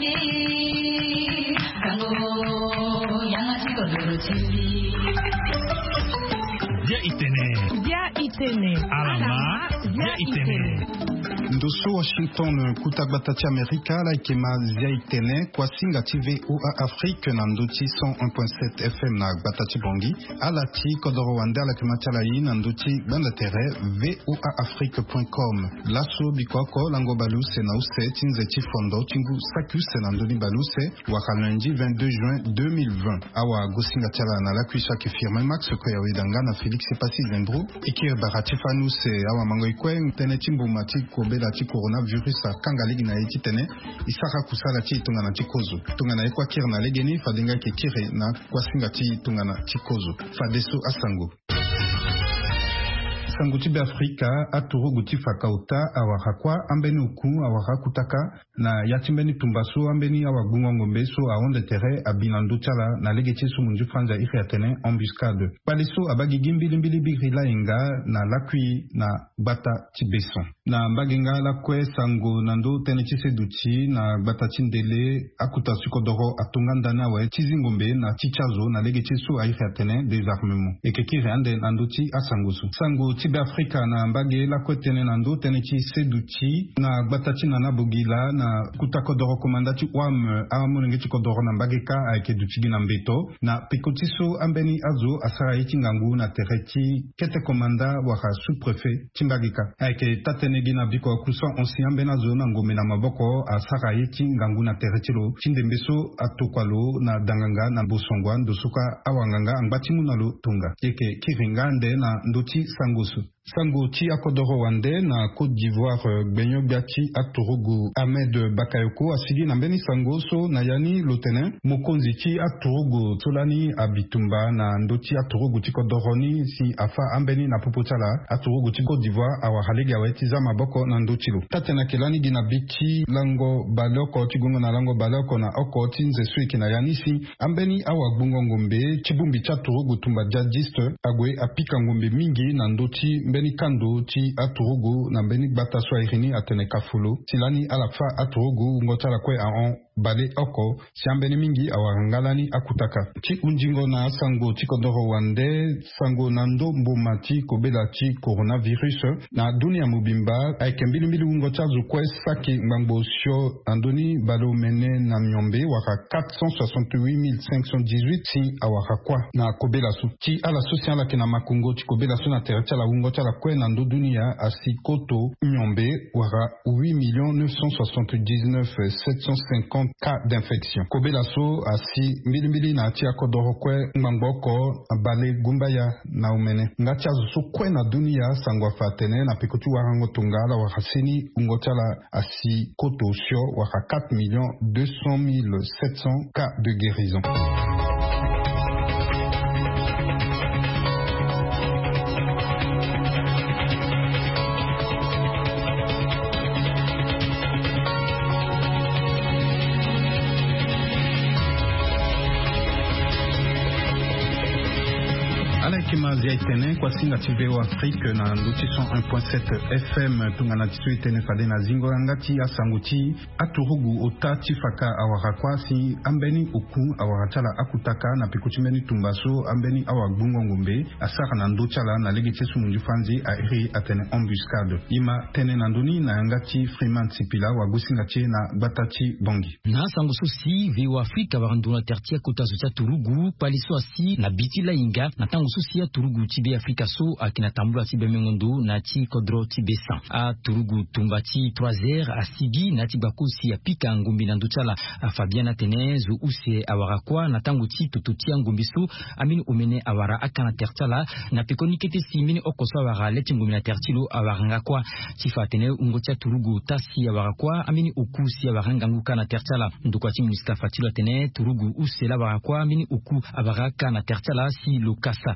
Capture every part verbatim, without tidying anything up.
Dia itene. Dia itene. Alama. Dia itene. Ndoso Washington kutabatati Amerika la ikema Dia itene kwa singa T V O A Afrique na ndoti cent un point sept F M na batati bongi ala ti kodoro wanda la kemachala yi na ndoti banda tere V O A Afrique point com laso bikoko lango baluse na use tinze ti fondo tingu sakuse na ndoni baluse waka lundi vingt-deux juin deux mille vingt awa gosinga tala na la kuisha ke firme Max ko ya wedanga na Felix Sepasi Zembro ikir barati fanuse awa mango ikwe tene timbu mati kobe la ti coronavirus a kangaligi na eti tene isaka kusala ti tunga na tikozo tunga na ekwa kir na legeni fadenga ke kire na kwasinga ti tunga na tikozo fadeso asango sanguti be Afrika aturu guti fakauta awahakwa ambeni uku awahakutaka na yatimbeni tumbaso ambeni awagunga ngombe so aonde tere abinando chala na legeti su munju franja ife atene embuscade paliso abagi gimbili mbili bigila inga na lakui na bata tibeson na mbaginga lakwe sango nando tene chiseduchi na bata tindele akuta sukodoro atunganda na we tizingombe na tichazo na legeti su ife atene désarmement ekekire ande nanduti asangosu sango tibe Afrika na mbage la kwetene nando tene chi seduchi na batati na nabogila na kutakodoro komandati wam amonenge chikodoro na mbage ka aike duchigi na mbeto na pikotiso ambeni azo asara iti ngangu na tereti kete komanda waka sous-préfet chimbagika aike tatenegi na biko kuso onsi ambena azo na ngome na maboko asara iti ngangu na tereti lo chindembeso atokwalo na danganga na bosongwa ndosuka awanganga angbachimu na lo tunga eke kiringande na ndoti sangosu sango ti akodoro wande na Côte d'Ivoire gbenyo biachi aturugu Ahmed Bakayoko asigi na mbeni sango so na yani lotene mokonzi ti aturugu tolani abitumba na ndoti aturugu ti kodoroni si afa ambeni na popotala aturugu ti Côte d'Ivoire awa halegi aweti za maboko na ndotilo tatena kelani gina bichi lango baloko ti gungo na lango baloko na oko ti nzesu iki na yani si ambeni awa bungo ngombe chibumbi cha aturugu tumba jadiste agwe apika ngombe mingi na ndoti mbeni kando ti aturugu na mbeni bata swairini atene kafulo tilani alafa aturugu ngotala kwe aon bale oko siambeni mingi awarangalani akutaka ti unjingo na sango ti kodoro wande sango nando mbuma ti kobela ti coronavirus na dunia mubimba aike mbilimbili ungotazu kwe saki ngbangbo sio andoni balo mene na myombe waka quatre cent soixante-huit mille cinq cent dix-huit ti awaka kwa na kobela su ti ala social la kina makungo ti kobela su na tereta la ungotala kwe nando dunia asi koto myombe waka huit millions neuf cent soixante-dix-neuf mille sept cent cinquante cas d'infection. Kobelaso asi mbili mbili na tia kodoro kwe ngbangoko bale gumbaya na umene. Ngatia zusu kwe na dunia sangwa fatene na pekutu warango tungala wakasini ungotala asi koto sio waka quatre millions deux cent mille sept cents cas de guérison. Zia itene kwa singa T V O Afrique na nduti cent un point sept F M tungana tisu itene fade na zingo ngati asanguti aturugu otati faka awarakwa si ambeni uku awaratala akutaka na pikuchimeni tumbaso ambeni awagbungo ngombe asara na ndochala na legite su munju fanzi a iri atene embuscade ima tene na nduni na ngati Freeman Sipila wagusinga tie na batati bongi na sango susi V O Afrique awaranduna tertia kotazo cha turugu paliso asi na bitila inga na tango susi ya turugu tibe Afrika so akina tambula tibe mengondo na ti kodro tibe san a turugu tumbati trois heures asigi na tibakusi ya pika ngumbi na nduchala a Fabiana Tenezu use awarakwa na tango ti tututia ngumbisu amini umene awara akana tertala na pekonikete simini okoso awara leti ngumbi na tertilo awaranga kwa tifatene ungotia turugu tasi awarakwa amini ukusi awaranga nguka na tertala ndukwa ti munisika fatilo tene turugu use la awarakwa amini uku awaraka na tertala si lokasa paliso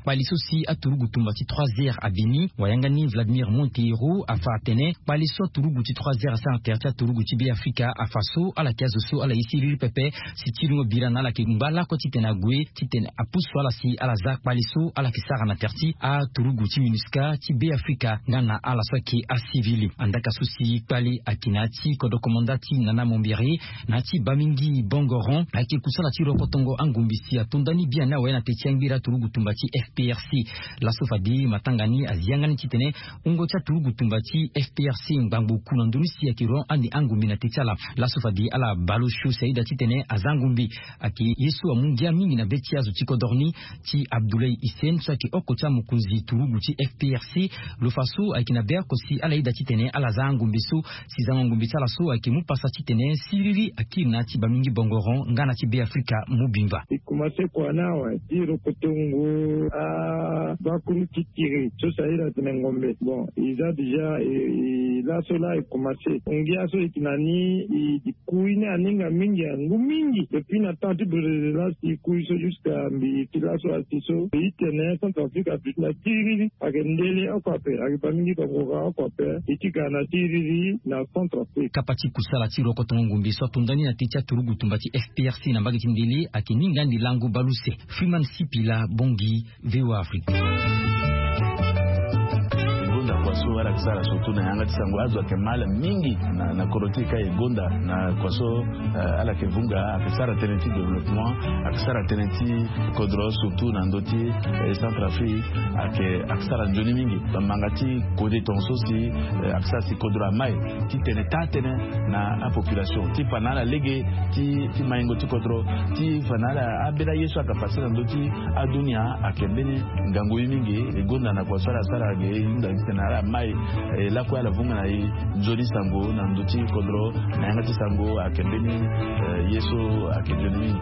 aussi à Turugu Tumbati trois heures à Beni, Wayangani Vladimir Monteiro à Fatene, Paliso Turugu trois heures à Saint-Tertia, Turugu Tibi Africa à Faso, à la Kazoso, à la Isiri Pepe, si Tirungo Birana, la Kimbala, Kotitenagwe, Titen à Pousso, à la Si, à la Zak Paliso, à la Kisara Naterti, à Turugu Timinuska, Tibi Africa, Nana à la Swaki, à Civili, Andaka Susi, Pali, à Kinati, Kodokomandati, Nana Mombiri, Nati Bamingi, Bongoron, à Kikusala Tiro Kotongo, Angumbisi, à Tondani Biana, Wena Tetiangbira, Turugu Tumbati, F P R C, la Sofadi, Matangani, à Ziangani Titene, Ungocha Turugu Tumbati, F P R C, Ngambu Kunandunisi, à Kiron, Andi Angumbi Natechala, la Sofadi, à la Baloshu, Saïda Titene, à Zangumbi, à Ki Yesu Amungia Mingi na Betia Zutiko Dorni, Ti Abdoulaye Isen, Saki Okocha Mukunzi, Turugu, Ti F P R C, le Faso, à Kinaber, Kosi, à la Ida Titene, à la Zangumbiso, si Zangumbi Salaso, à Kimu Passa Titene, Siriri, à Kinati Bamingi Bongoron, Ngana Tibi Africa, Mubimba. Ikumase kwa nawe, Tiro Kotongo, à Bakuru Kitiri, tout ça il a tenu ngombe. Bon, ils ont déjà, et là, cela est commencé. On dit à ceux qui n'ont ni, ils couinent à Ninga Mingi, à Ngumingi. Depuis n'attend du Brésil, ils couillent jusqu'à Mikilaso Atiso. Ils tenaient Centrafrique à plus la Tiri, à Gendele, à Kwape, à Bamingi Bangora, à Kwape, et Tikana Tiri, na Centrafrique. Kapati Kusala Tiro Kotongo Ngumbi, soit Tondani na Titia Turugu Tumbati F P R C na Mbagitindili, à Kiningandi Lango Baluse, Freeman Sipila, Bongi, V O A Afrique. Kwaso wala kisara surtout na yanga tisango azwa kemala mingi na na korotika egonda na kwaso uh, ala kevunga akisara tenenti development akisara tenenti kodro surtout na ndoti eh, Centrafrique ake akisara njoni mingi bamangati kode tonso si uh, akisara si kodro mai ti teneta tene na a population ti panala lege ti ti maingo ti kodro ti fanala abela yesu akapasira ndoti adunia akembeni ngango mingi egonda na kwaso ala sara ge inda na mai la kwa la vunga na i joli sango na ndoti kodro na yangati sango akembeni yeso akembeni.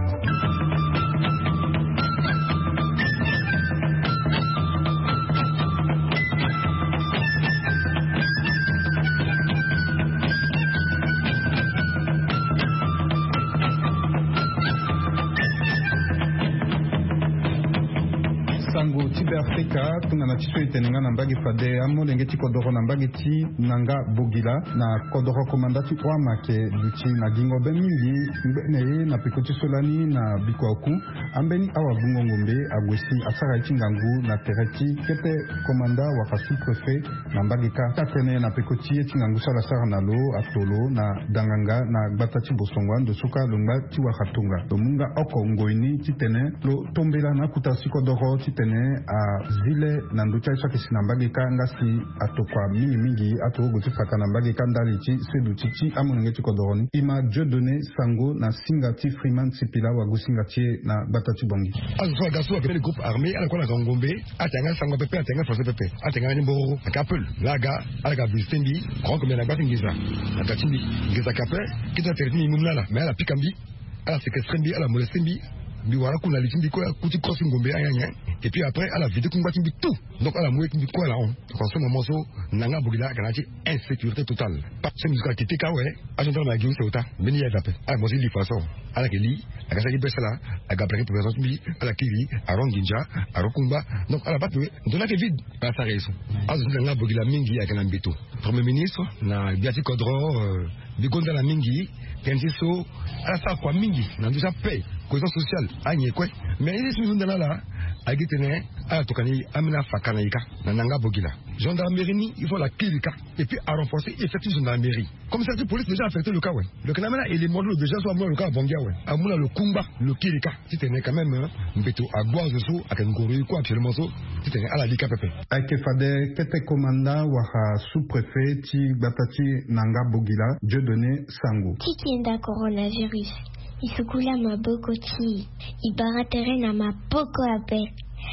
Sango Tibe Africa tuna na tiso itenenga na mbagi fade amo lengeti kodoro na mbagi ti nanga bogila na kodoro komandati wa make duti na gingo bemingi mbene na pikoti solani na bikwaku ambeni awa bungo ngombe agwesi asara itingangu na tereti kete komanda wa kasu prefet na mbagi ka katene na pikoti itingangu sala sara na lo atolo na danganga na batati bosongwa ndo suka lunga tiwa khatunga domunga oko ngoini titene lo tombela na kutasi kodoro titene a zile na nducha isa kisina mbagi ka ngasi atokwa mingi mingi ato guti faka na mbagi ka ndali chi sedu chichi amunengeti kodoroni ima Dieudonné Sango na Singati Freeman Sipila wa Gusingati na Batati Bongi azo gaso avec les groupes armés ala kona ngombe atanga Sango pepe atanga force pepe atanga ni mboro akapel laga ala bistendi ronko mena ngati ngiza atachindi ngiza kape kita terni mumlala mais ala pikambi ala sekestrendi ala molestembi biwara kuna lichimbi kwa kuti crossing ngombe ayanya et puis après à la vidéo qu'on va timbi tout donc à la moitié de quoi là on en ce moment so nanga bogila kanati insécurité totale pas ce musique qui tika ouais agent dans la gueule c'est autant meni ya zappe à moi li façon à la keli à kasa besala à gabriel pour exemple bi à la kili à ronginja à rokumba donc à la batte de la vide à sa raison à nanga bogila mingi à kana mbeto premier ministre na biati kodro bigonda la mingi kenjiso à sa kwa mingi na déjà paye cohésion sociale anye kwe mais il est dans là agitene a tokani amina fakanaika na nanga bogila gendarmerie il faut la kilika et puis à renforcer effectif gendarmerie comme ça la police déjà affecté le cas ouais le canamena et les modules déjà soit le cas bongia ouais amuna le kumba le kilika titene quand même mbeto à boise so akengoro ko actuellement so titene ala lika pepe ake fade kete komanda wa sous-préfet ti batati nanga bogila Dieudonné Sango tikienda coronavirus isukula mabokoti ibaratere na mapoko ape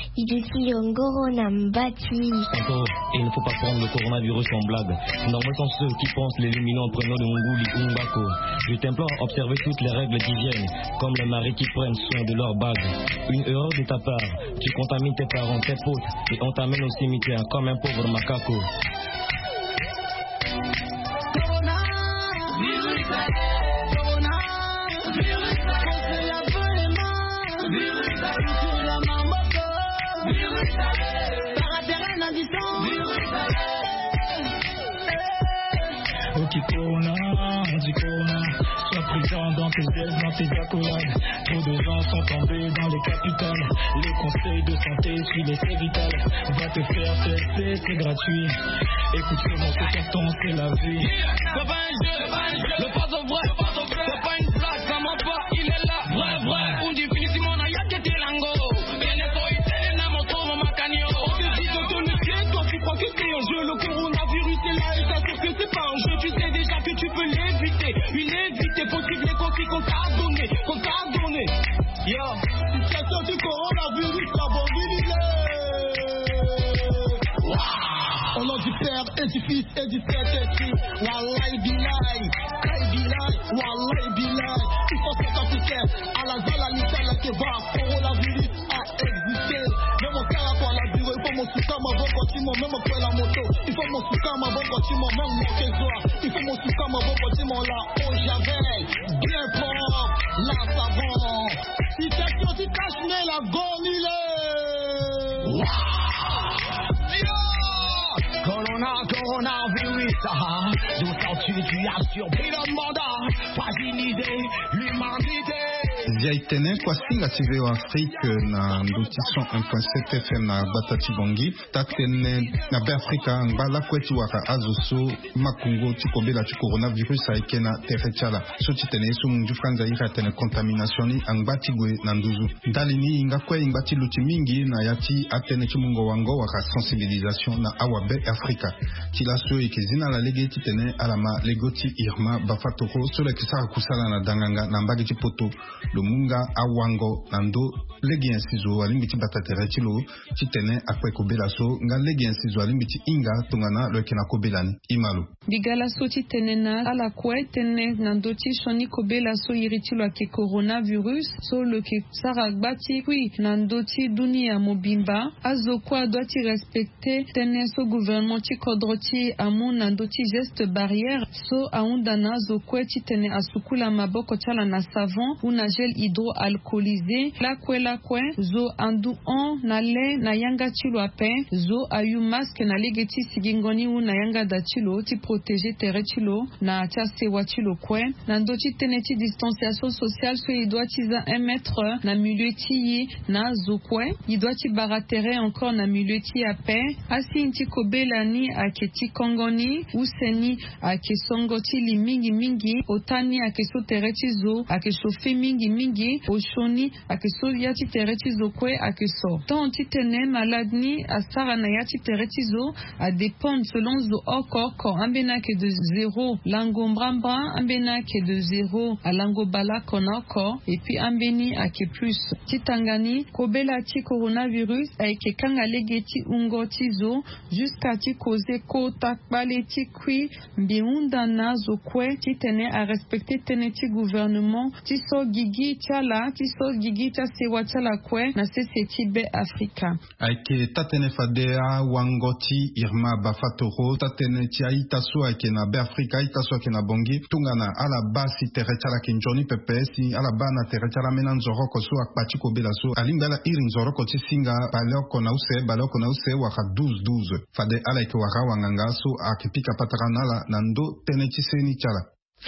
idusi yongoro na mbati. Encore, il ne faut pas prendre le coronavirus en blague. Nombreux sont ceux qui pensent l'éliminer en prenant le Nguli ou Mbako. Je t'implore d'observer toutes les règles d'hygiène, comme les maris qui prennent soin de leur bague. Une erreur de ta part, tu contamines tes parents, tes potes, et on t'amène au cimetière comme un pauvre macaco. Virus, Ok Corona, on dit Corona. Sois présent dans tes gestes, dans tes accolades. Trop de gens sont tombés dans les capitales. Les conseils de santé, tu les sais vital. Va te faire tester, c'est gratuit. Écoute comment c'est carton, c'est la vie. C'est pas un jeu, le pas au vrai, c'est pas une blague, ça ment pas, il est là. Vrai, vrai, on dit finissimo na yake telango. Viene toi, il na moto, maman canio. On te dit de te méfier, toi tu crois que c'est un jeu. Le coronavirus est là et t'assure que c'est pas un jeu. Tu sais déjà que tu peux l'éviter. Une éviter possible les conseils qu'on t'a donné, qu'on t'a donné. Yo, situation du coronavirus, la bonne au nom du Père et du Fils et du Saint-Esprit. Wallahi billahi, Kay billahi, Wallahi billahi. Il faut s'identifier à la zone à l'Italie qui va. Coronavirus a existé. Même au cas pour la durée, il faut mon soutien, ma bonne bâtiment, même après la moto. Il faut mon soutien, ma bonne bâtiment, même mon trésor. Il faut mon soutien, ma bonne bâtiment, là, au Javel. Bien propre, là, savon. Si question tu caches, mais la gomme, il est. Corona, coronavirus, ah, d'où sors-tu, tu as surpris le mandat, fragiliser l'humanité. Ziaitene kwa singa tive wa Afrique na ndotiso un point sept F M na Batati Bongi tatene na be Afrika ngala kweti waka azoso makungo tikobela ti coronavirus aike na terechala so titene so munju franza ira tene contamination angbati gwe na nduzu dalini inga kwe ingati luti mingi na yati atene chimungo wango waka sensibilisation na awabe Afrika kilaso ikizina la lege titene alama legoti Irma Bafatoro so le kisara kusala na danganga na mbagi tipoto munga awango nando legi insizo alimbiti batatere chilo chitene akwe kobelaso nga legi insizo alimbiti inga tungana lokena kobelani imalo bigalaso chitene na ala kwe tene nando chishoni kobelaso iritilo ake coronavirus so loke saragbati puis nando chi dunia mobimba azo kwa doit respecter tene so gouvernement chi kodroti amu nando chi geste barrière so aundana zo kwe chitene asukula maboko chala na savon una gel hydroalcoolisé la kwe la kwe zo andu on na le na yanga chilo apen zo ayu masque na legeti sigingoni u na yanga da chilo ti protéger tere chilo na cha sewa chilo kwe na ndo chi teneti distanciation sociale so il doit tiza un mètre na milieu ti na zo kwe il doit ti baratere encore na milieu ti apen asi inti kobelani aketi kongoni useni akesongoti li mingi mingi otani akeso tere ti zo akeshofe mingi mingi oshoni akeso yati tereti zo kwe akeso tant titene maladni asara na yati tereti zo a dépendre selon zo okoko ambena ke de zéro lango mbramba ambena ke de zéro a lango bala konoko et puis ambeni ake plus titangani kobela ti coronavirus aike kanga legeti ungoti zo jusqu'à ti cause ko takbale ti kwi mbiunda na zo kwe titene a respecter teneti gouvernement ti so gigi chala ti so gigi ta sewa chala kwe na seseti be Afrika aike tatene fadea wangoti Irma Bafatoro tatene ti aita so aike na be Afrika aita so aike na bongi tungana ala basi tere chala kinjoni pepe si ala bana tere chala mena nzoroko so akpati kobela so alimbela iri nzoroko ti singa baloko na use baloko na use waka douze douze fade ala ike waka wanganga so akipika pataranala na ndo tene ti seni chala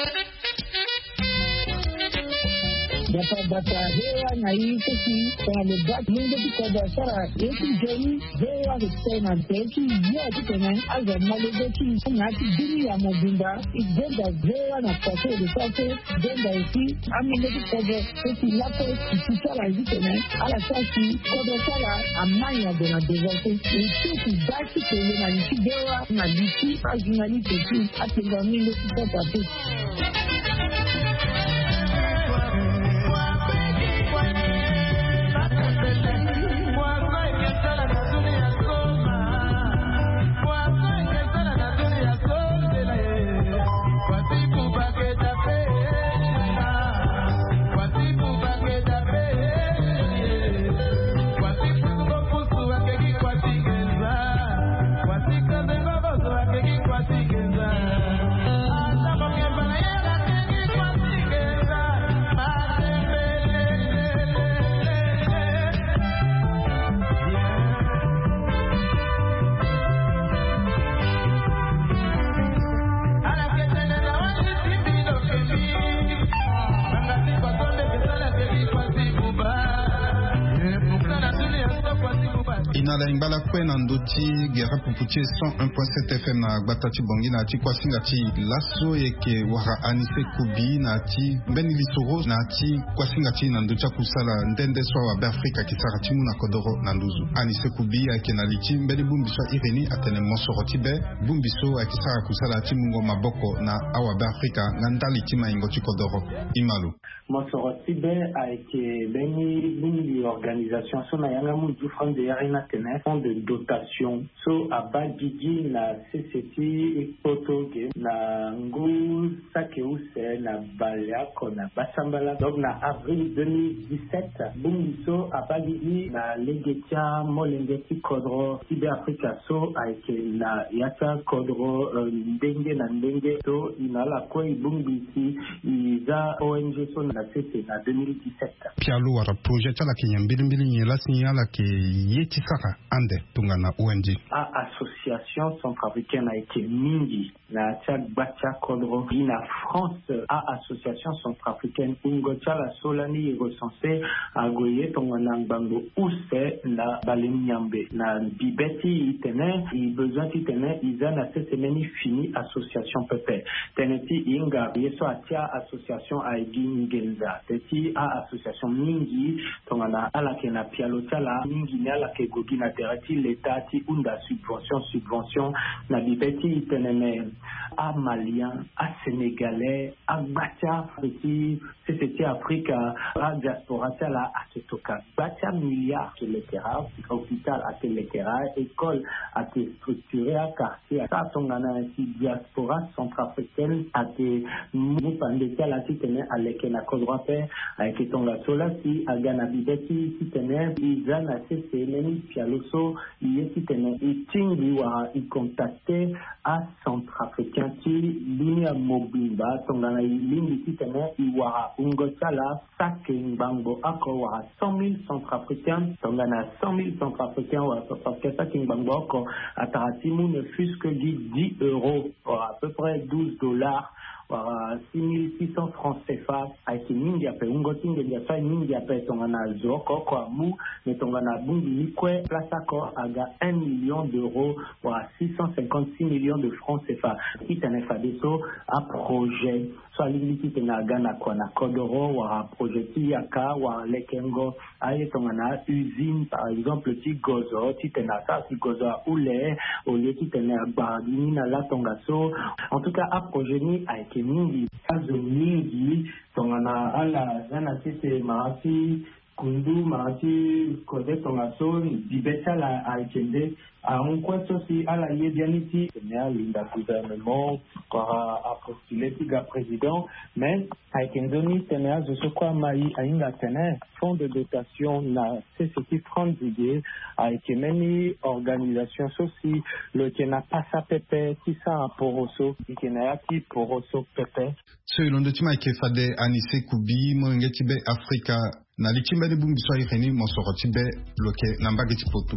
Bata bata hewa na hii kesi kwa lebat mungo tukoda sara eti jeni hewa kutena teki ya kutena aza malego ki ngati dini ya mobimba igenda hewa na pate de pate genda eti amine tukoda eti lapo kisara ikitena ala sasi kodo sara amanya de na devote eti daki kele na nchi hewa na diki ajinali teki atenga mingo tukoda teki Anda porque para ella la que na la imbala kwena ndoti gera pupuche cent un point sept F M na gbatati bongi na ti kwa singa ti laso yeke wara Anise Kubi na ti mbeni lisoro na ti kwa singa ti na ndocha kusala ndende swa wa Afrika kisara timu na kodoro na nduzu. Anise Kubi yake na lichi mbeni bumbiso ireni atene monsoro tibe bumbiso yake kisara kusala timu ngo maboko na awa Afrika ngandali tima ingo ti kodoro Imalo. Monsoro tibe a été beni bumbi organisation so na yanga mu du front de yarina tene fond de dotation so abadiji na C C T potoge na ngu sakeuse na baliako na basambala. Donc na avril deux mille dix-sept bumbiso abadiji na legetia molengeti kodro tibe Afrika so a été na yata kodro ndenge na ndenge so inala kwe bumbisi iza O N G so na C na deux mille dix-sept. Pialo wara projet ala ke mbili mbili nyela signala ke yeti saka ande tunga na O N G. A association centrafricaine a été mingi na tchak bacha kodro na France. A association centrafricaine ungocha la solani recensé a goye tonga na ngbango use na balem nyambe na bibeti itene i besoin itene iza na cette semaine fini association pepe teneti inga yeso atia association a gingenza teti a association mingi tonga na ala ke na pialo tala mingi na ala ke gogi na terati l'état ti unda subvention subvention na bibeti itene a malien a sénégalais a batia petit c'était Africa a diaspora tala a toka batia milliards de l'étera hôpital a l'étera école a été structuré à quartier ça tonga na ti diaspora centrafricaine a été mupande tala ti tene a leke na kodrope a été tonga sola si a gana bibeti ti tene iza na sese neni pialoso yeti tene itingi wa i contacté a centrafricain ti dunia mobimba tonga na ilingi ti tene i wara ungotala sake ngbango ako wara cent mille centrafricains tonga na cent mille centrafricains wa parce que sake ngbango ako ataratimu ne fût que dix euros à peu près douze dollars six mille six cents francs C F A aiki mingi ape ungoti nge ya sai mingi ape tonga na zoko kwa mu ne tonga na bungi nikwe plasa ko aga un million d'euros wa six cent cinquante-six millions de francs C F A itane fadeso a projet so alibiti tena gana kwa na kodoro wa projet yaka wa lekengo aye tonga na usine par exemple ti gozo ti tena sa ti gozo ule au lieu ti tena bagini na la tonga so en tout cas a projet ni aiki mingi azo mingi tonga na ala zana tete maati kundu maati kode tonga so bibeta la aikende a un kweto si ala yedianiti tena linda gouvernement kwa a postulé tiga président mais aikendoni tena zo sokwa mai ainga tena fond de dotation na C C T trente didier aikemeni organisation soci le tena passa pepe tisa poroso ikenayati poroso pepe so ilondo tima ke fade Anise Kubi mo ngeti be Afrika na lichimba ni bumbi so ireni mo soroti be loke nambage tipoto.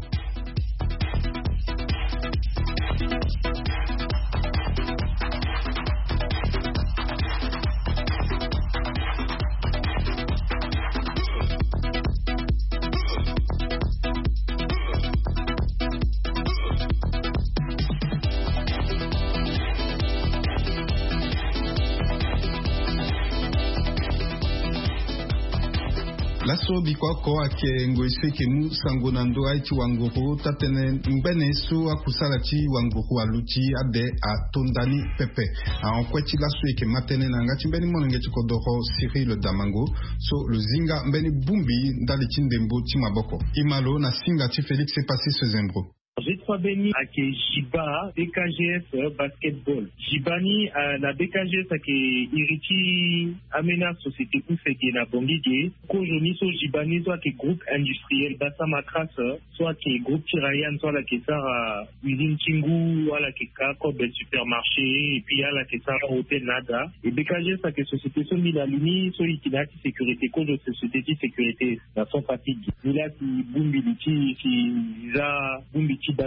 Laso bikwa ko ake ngoise ke mu sango nando aichi wanguru tatene mbene so akusala chi wanguru aluchi ade atondani pepe a onkweti laso eke matene na ngati mbeni monenge chikodoro Cyril Damango so le zinga mbeni bumbi ndali chindembo chimaboko imalo na singa chi Félix Epasi Sezembro. J'ai trois bénis à Jiba, B K G S basketball. Jibani, la B K G S à Iriti Amena Société Koufeke na Bongige. Kojoni so Jibani soit qui groupe industriel Bassa Matras, soit qui groupe Tirayan, soit la Kessara usine Chingu, à la Keka, Kobe supermarché, et puis à la Kessara hôtel Nada. Et B K G S à que société so Milaluni, so Ikinati sécurité, Kojo société de sécurité, la son fatigue. Mila qui Bumbiliti, qui Za Bumbiti. Bassa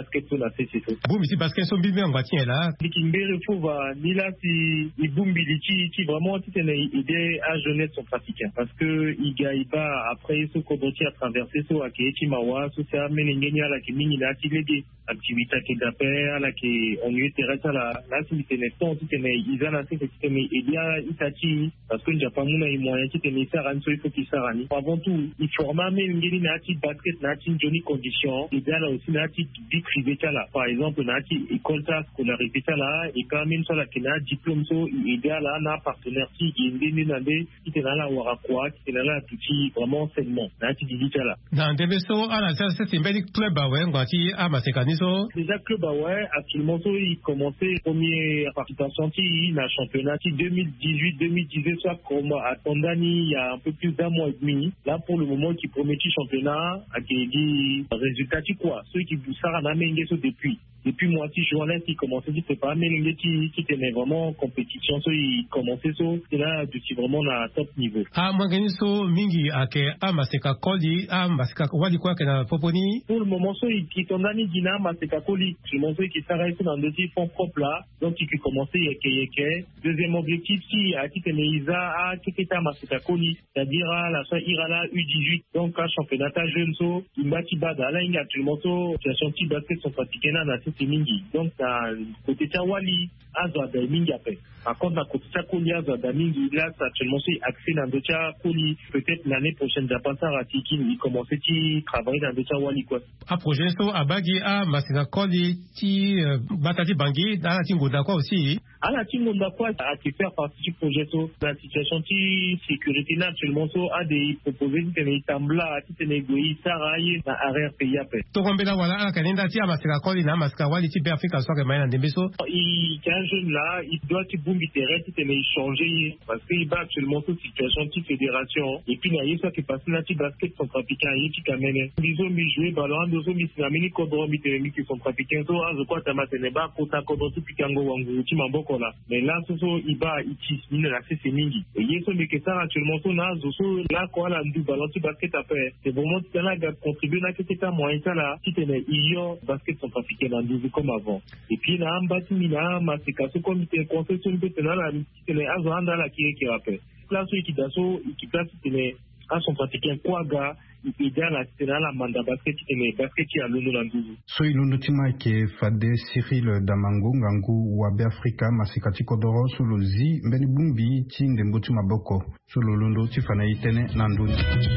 basket so na C C so bon ici basket so bi bien ngwati là likimbere fova ni là si ibumbi lichi qui vraiment tu tene idée à jeunesse sont pratiquants parce que iga iba après ce kodoti à traverser so akechi mawa so ça menengenya la ki mingi na tilege activité qui d'appel la qui on lui terrestre la là si tene ton tu tene izana c'est que tene idia itachi parce que Japon muna i moyen qui tene ça ran so il faut qu'il ça rani avant tout il forma menengeni na ti basket na ti joni condition et là aussi na ti big privé là par exemple na ti école ta scolarité là et quand même ça la qui na diplôme so idéal là na partenaire qui ndini na de qui tene là wara quoi qui tene là petit vraiment seulement na ti digital là dans des so à la ça c'est un petit club ba ouais ngwati a masekani so déjà club ba ouais actuellement so il commençait première participation qui na championnat deux mille dix-huit deux mille dix-neuf soit comme à Tondani il y a un peu plus d'un mois et demi là pour le moment qui promet championnat à qui dit résultat qui quoi ceux qui vous ça na menge so depuis depuis moi si journaliste qui commençait qui c'est pas menge qui qui tenait vraiment compétition so il commençait so c'est là depuis vraiment na top niveau ah mangani so mingi ake a maseka koli a maseka wali kwa kana poponi pour le moment so qui Tondani dina maseka koli je montre qui s'arrête dans des fonds propres là donc qui commençait yeke yeke deuxième objectif si à qui tenait Isa a qui était maseka koli c'est-à-dire la so irala U dix-huit donc à championnat jeune so imbati bada là il y a actuellement so situation petit basket sont pratiqués là na c'est mingi donc à côté tawali azo da mingi après par contre à côté takoli azo da mingi là actuellement c'est accès dans d'autres koli peut-être l'année prochaine Japon ça ratiki il commençait à travailler dans d'autres wali quoi a projet so abagi a masika koli ti batati bangi dans la tingoda quoi aussi à la tingoda quoi à qui faire partie du projet so la situation ti sécurité naturellement so a des proposer des tambla ti tenegoi saraye na arrière pays après to kombela wala ala kanenda ti masika koli na masika wali ti Afrika so que maina ndembeso il quand jeune là il doit ti bumbi terrain ti tene changer parce que il bat actuellement toute situation ti fédération et puis il y a ça qui passe là ti basket sont pratiquants et ti kamene disons mi jouer ballon disons mi sinamini kodro mi tene qui sont pratiquants so je crois ta matene ba kota kodro tu pikango wangu ti mamboko là mais là so so il bat il ti mine la c'est mingi et yeso mais que ça actuellement so na so là quoi là ndu ballon ti basket après c'est vraiment tu là contribuer na que c'est un moyen ça là ti tene iyo basket sont pratiqués dans deux comme avant et puis là en bas tu na masika so comme tu concession de tena la tene azo anda la qui qui rappelle place qui daso qui place tene à son pratiquer quoi ga idéal à tena la manda basket tene basket qui a l'onu landuzu so ilundu tima ke fade Cyril Damango ngangu wa Afrika masika tikodoro so lozi mbeni bumbi ti ndembo ti maboko so lolundo ti fana itene nanduzu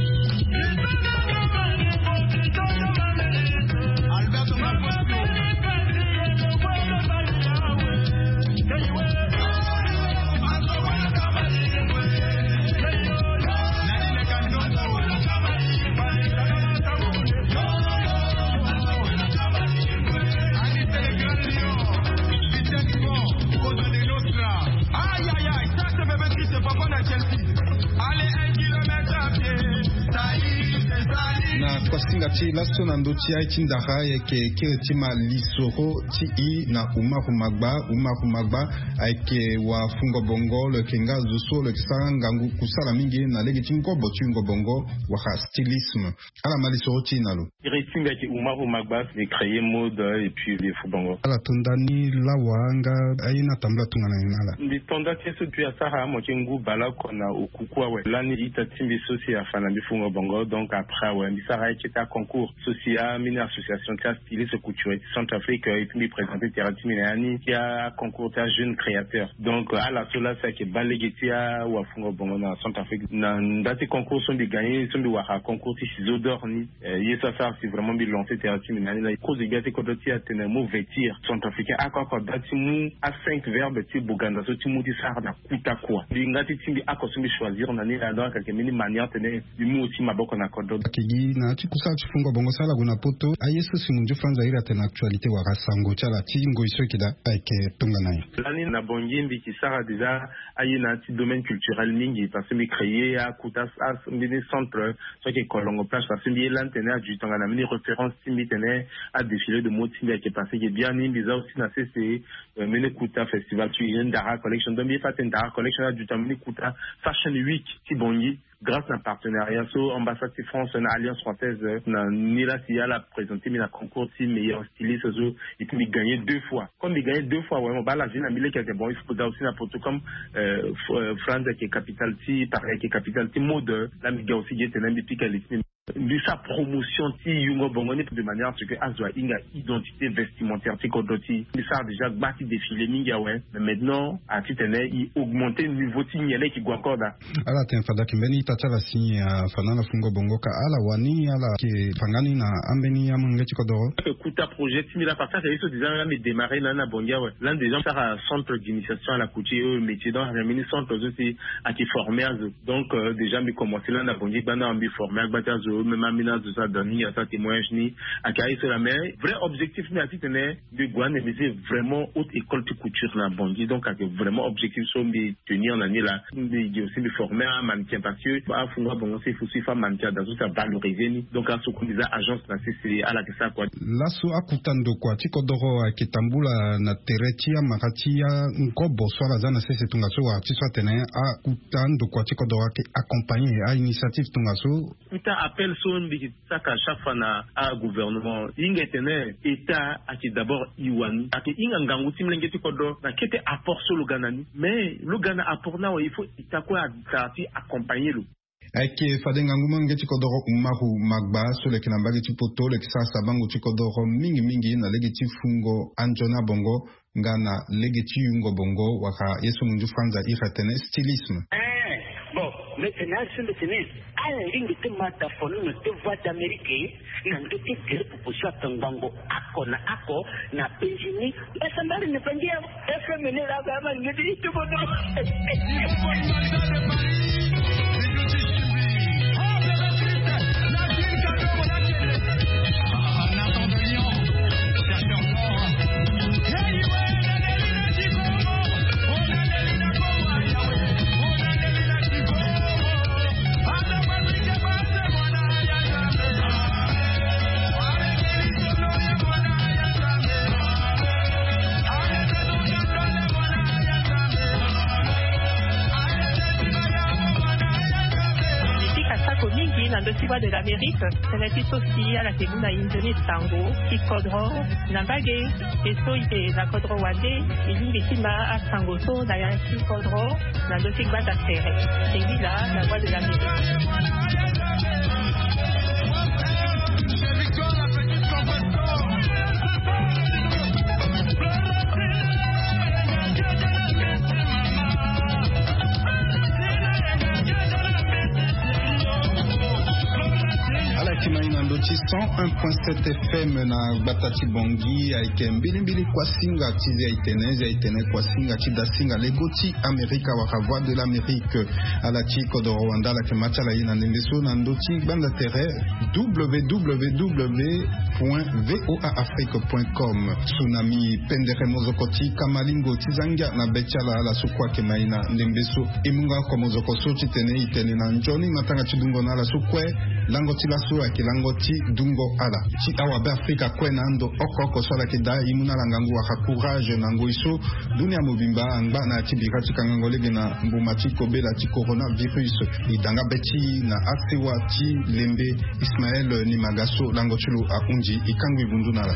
kwasinga ti laso na ndo ti ai ti ndara yeke kiri ti ma lisoro ti i na umaru magba umaru magba ayeke wa fungo bongo le kenga zo so le kisara ngangu kusala mingi na lege ti ngobo ti ngobongo waka stylisme ala ma lisoro ti na lo iri tinga ti umaru magba c'est créer mode et puis les fubongo ala tondani lawa nga ai na tambla tungana nala ndi tonda ti so tu asara mo ti ngu bala kona okukua we lani ita timbi sosi afana bi fungo bongo donc après ouais bisara qui était à concours social mini association qui a stylé ce couturier Centrafrique et puis présenté Terati Minani qui a concours à jeunes créateurs donc à la sola ça qui balégetia ou à fungo bongo na Centrafrique na date concours sont des gagnés sont des wara concours ti ciseaux d'or ni y ça ça c'est vraiment bien lancé Terati Minani la cause de gâté quand tu as tenu mot vêtir Centrafricain à quoi quoi date mou à cinq verbes ti Buganda so ti mou ti sar na kuta quoi ngati timbi akosumi choisir na ni la dans quelques mini manière tenir du mot aussi maboko na kodo kigi na ti kusa ti fungo bongo sala guna poto ayeso simunju franza ira tena actualité wa rasango chala ti ngoiso kida ake tonga nayo lani na bongimbi ki sara déjà ayi na ti domaine culturel mingi parce que mi créé à kuta as mbini centre so ki kolongo plage parce que mi lan tena du tonga na mini référence timbi tena à défilé de mode timbi qui passé qui bien ni biza aussi na C C mini kuta festival tu yen dara collection donc mi faten dara collection du temps mini kuta fashion week ti bongi grâce à un partenariat so ambassade de France na alliance française na ni la si la présenté mais la concours si meilleur styliste so et puis gagné deux fois comme il gagné deux fois vraiment bah la vie na mille quelque bon il faut aussi na poto comme euh, France qui est capitale si pareil qui est capitale si mode la mi aussi qui est un depuis qu'elle est de sa promotion ti yungo bongoni de manière à ce que azwa inga identité vestimentaire ti kodoti mais ça a déjà bâti défilé minga ouais mais maintenant à titre il augmenter le niveau ti nyele qui encore da ala ten fada kimbeni tachala si fanana fungo bongo ka ala wani ala ke fangani na ambeni ya mungeti kodoro kuta projet similaire par ça c'est ça déjà mais démarrer là na bonga ouais l'un des gens faire un centre d'initiation à la couture métier dans un mini centre aussi à qui former donc euh, déjà mais commencer là na bonga bana ambi former bata même amina de ça donner à ça témoignage ni à carré sur la mer vrai objectif mais à titre de Guane mais c'est vraiment haute école de couture na bongi donc à vraiment objectif sont de tenir en année là de aussi de former un mannequin parce que à fondre bon c'est faut suivre mannequin dans ça valoriser ni donc à ce qu'on dit agence là c'est à la que ça quoi la so akutando kwa tikodoro akitambula na teretia maratia nkobo swala zana sese tungaso artiste tene akutando kwa tikodoro accompagner à initiative tungaso putain appel son bi saka chaque fois na a gouvernement inga tene état aki d'abord iwan aki inga ngangu timlengeti kodo na kete apport sur le ganani mais le gana apport na il faut itakwa tati accompagner le ake fadenga nguma ngeti kodoro umaru magba so le kinamba geti poto le kisasa bango tikodoro mingi mingi na legeti fungo anjona bongo ngana legeti yungo bongo waka yesu mundu franza iratene stylisme eh bon maintenant sur le tennis à la ligne de mataphone ne te voit d'Amérique n'en te dire pour ça tangango ako na ako na pejini basa mbali ne pangia efe mene la bama ngedi tu bodo de l'Amérique, c'est la petite aussi à la Kébuna Indonésie Tango, qui Kodro, Nambagé, et so il la Kodro Wade, et il est à Tango So, d'ailleurs qui Kodro, dans le Tigba d'Affaire. C'est là la voix de l'Amérique. cent un point sept F M na Batati Bongi aike mbili mbili kwa singa tizi aitenezi aitene kwa singa chida singa legoti Amerika waka voix de l'Amérique ala chiko do Rwanda la kemacha la ina nembeso na ndoti banda tere w w w point voa afrique point com tsunami pendere mozokoti kamalingo tizanga na bechala la sukwa kemaina nembeso imunga kwa mozoko tene itene na njoni matanga chidungo na la sukwe lango tilaso akilangoti dungo ala ci awa be Afrika kwena ando okoko sola kida imuna langangu waka courage nango iso dunia mobimba angba na tibika tikango lege na mbuma tiko bela ti coronavirus idanga beti na asewa ti lembe Ismaël ni magaso lango chulo akunji ikangwi bundunala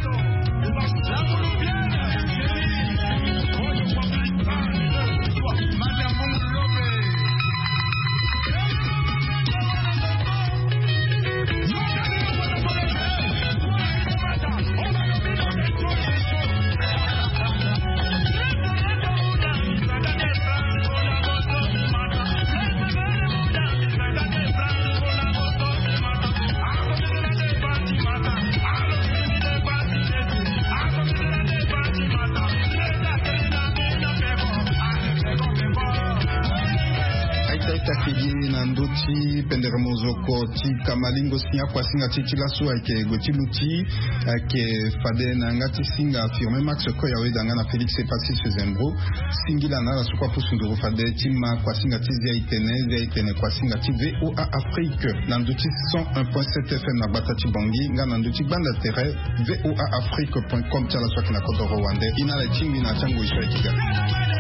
penderemozoko ti kamalingo sinya kwa singa ti chilaso ake goti luti ake fade na ngati singa affirme max ko yawe danga na Félix Patrice Zembro singila na la sukwa pusunduru fade tima kwa singa ti zia itene zia itene kwa singa ti V O A Afrique na nduti cent un point sept F M na Batati Bongi nga na nduti banda tere v o a afrique point com tala swaki na kodo Rwanda ina la tingi na chango isha ikiga